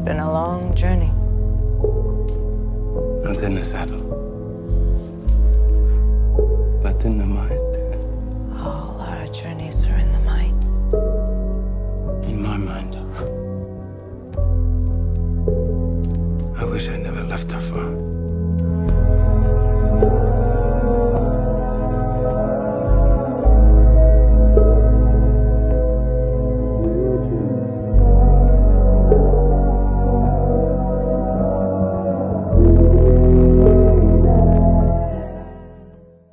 been a long journey. Not in the saddle, but in the mind. All our journeys are in the mind. In my mind. I wish I never left her far.